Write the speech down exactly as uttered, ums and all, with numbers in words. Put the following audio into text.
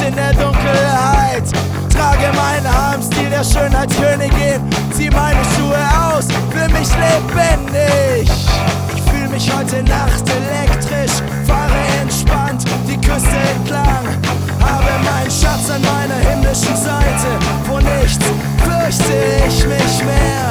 in der Dunkelheit. Trage meinen Armstil der Schönheitskönigin. Zieh meine Schuhe aus, für mich lebendig. Ich fühl mich heute Nacht elektrisch, fahre entspannt die Küste entlang. Habe meinen Schatz an meiner himmlischen Seite, vor nichts fürchte ich mich mehr.